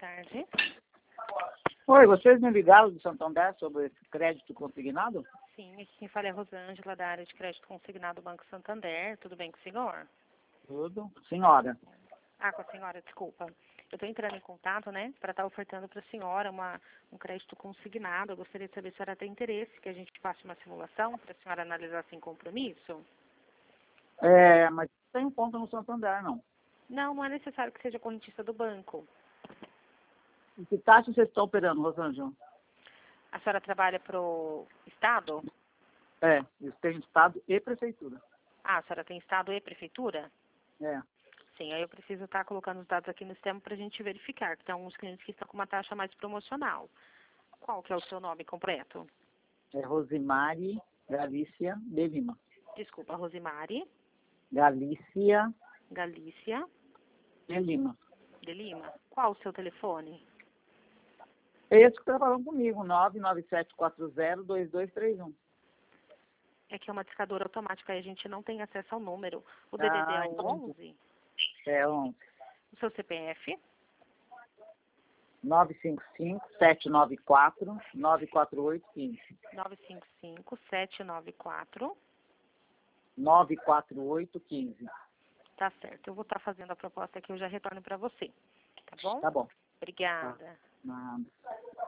tarde. Oi, vocês me ligaram do Santander sobre esse crédito consignado? Sim, aqui quem fala é a Rosângela, da área de crédito consignado do Banco Santander. Tudo bem com o senhor? Tudo. Senhora. Com a senhora, desculpa. Eu estou entrando em contato, né, para estar ofertando para a senhora um crédito consignado. Eu gostaria de saber se a senhora tem interesse que a gente faça uma simulação para a senhora analisar sem compromisso. Mas tem conta no Santander, não. Não, não é necessário que seja correntista do banco. E que taxa vocês estão operando, Rosângela? A senhora trabalha para o Estado? Eles têm Estado e Prefeitura. A senhora tem Estado e Prefeitura? É. Sim, aí eu preciso estar colocando os dados aqui no sistema para a gente verificar, que tem alguns clientes que estão com uma taxa mais promocional. Qual que é o seu nome completo? É Rosimari Galícia de Lima. Desculpa, Rosimari Galícia Galícia de Lima. de Lima. Qual o seu telefone? Esse que está falando comigo, 997402231. É que é uma discadora automática e a gente não tem acesso ao número. O DDD é o 11? É 11. O seu CPF? 955-794-94815. 955-794. 94815. Tá certo. Eu vou estar fazendo a proposta aqui, eu já retorno para você. Tá bom? Tá bom. Obrigada. Nada.